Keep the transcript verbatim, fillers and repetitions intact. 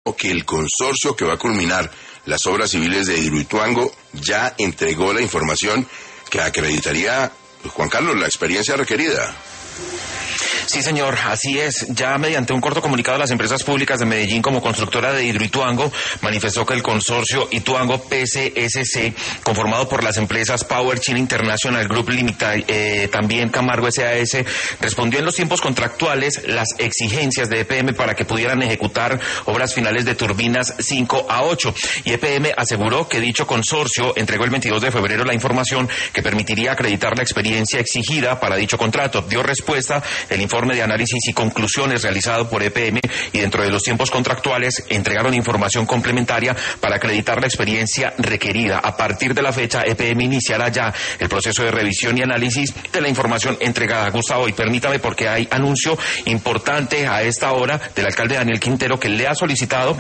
que el consorcio que va a culminar las obras civiles de Hidroituango ya entregó la información que acreditaría, Juan Carlos, la experiencia requerida. Sí, señor, así es. Ya mediante un corto comunicado, las empresas públicas de Medellín como constructora de Hidroituango manifestó que el consorcio Ituango P C S C, conformado por las empresas Power China International Group Limited, eh, también Camargo S A S, respondió en los tiempos contractuales las exigencias de E P M para que pudieran ejecutar obras finales de turbinas cinco a ocho. Y E P M aseguró que dicho consorcio entregó el veintidós de febrero la información que permitiría acreditar la experiencia exigida para dicho contrato. Dio respuesta el informe de análisis y conclusiones realizado por E P M y dentro de los tiempos contractuales entregaron información complementaria para acreditar la experiencia requerida. A partir de la fecha, E P M iniciará ya el proceso de revisión y análisis de la información entregada. Gustavo, y permítame porque hay anuncio importante a esta hora del alcalde Daniel Quintero, que le ha solicitado